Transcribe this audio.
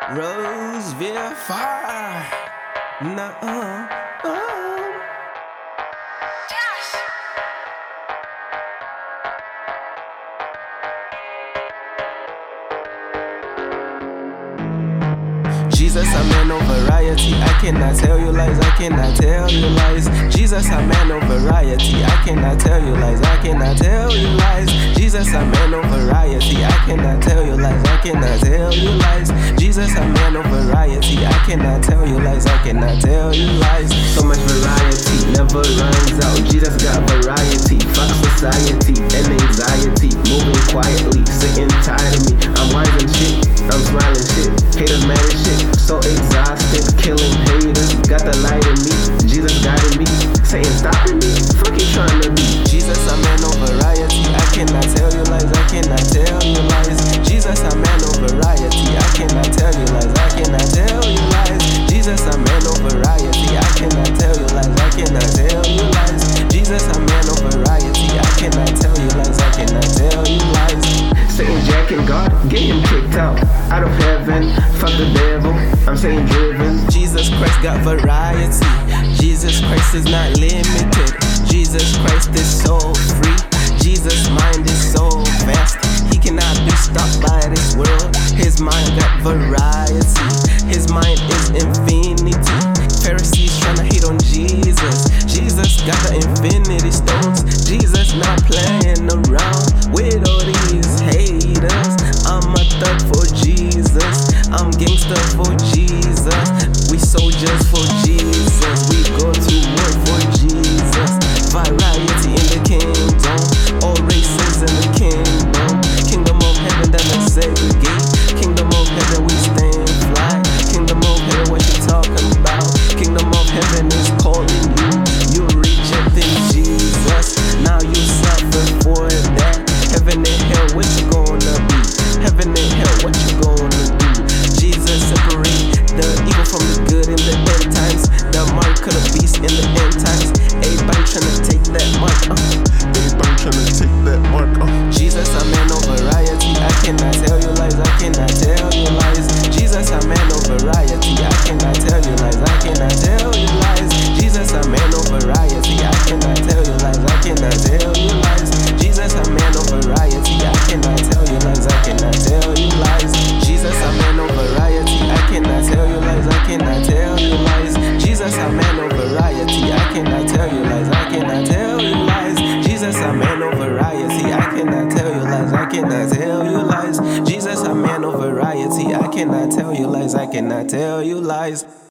Roseville Fire. No. Jesus, a man of variety. I cannot tell you lies. I cannot tell you lies. Jesus, a man of variety. I cannot tell you lies. I cannot tell you lies. Jesus, a man of variety. I cannot tell you lies. I cannot tell you lies. Jesus, a man of variety. I cannot tell you lies. I cannot tell you lies. So much variety never runs out. Jesus got variety. Fuck society and anxiety. Moving quietly, sitting tired of me. I'm wise and shit. I'm smiling shit. Haters mad as shit. So exhausted, killing haters. Got the light in me. Jesus guided me. Satan stopping me. Fuck you trying to be. Jesus, a man of variety. I cannot tell you lies. I cannot tell you lies. Jesus, a man of variety. I cannot tell you lies. I cannot tell you lies. Jesus, a man of variety. I cannot tell you lies. I cannot tell you lies. Jesus, a man of variety. I cannot tell you lies. I cannot tell you lies. Satan jacking God, get him kicked out of heaven. Fuck the devil, I'm Satan driven. Jesus Christ got variety. Jesus Christ is not limited. Jesus Christ is so free. Jesus' mind is so vast. He cannot be stopped by this world. His mind got variety. His mind is infinity. Pharisees tryna hate on Jesus. Jesus got the infinity stones. Jesus not playing around with all these haters. I'm a thug for Jesus. I'm gangster for Jesus. We soldiers for Jesus. We go to work for Jesus. Variety in the kingdom. All races in the kingdom. Kingdom of heaven that don't segregate. Kingdom of heaven we stand fly. Kingdom of heaven what you talking about? Kingdom of heaven is calling you. You rejecting Jesus. Now you suffer for that. Heaven and hell, what you gonna be? Heaven and hell, what you gonna do? Jesus separate the evil from the good in the end times. The mark of the beast in the end times. Everybody tryna take that mark. Everybody tryna take that mark. Jesus, a man of variety. I cannot tell you lies. I cannot tell you lies. Jesus, a man of variety. I cannot tell you lies. I cannot tell you lies. Jesus, a man of variety. I cannot tell you lies. I cannot tell you lies. Jesus, a man of variety. I cannot tell you lies. I cannot tell you lies. Jesus, a man of variety. I cannot tell you lies. I cannot tell you lies. Jesus, a man of variety. I cannot tell you lies. I cannot tell you lies. Jesus, a man of variety. I cannot tell you lies. I cannot tell you lies. Jesus, a man of variety. I cannot tell you lies. I cannot tell you lies.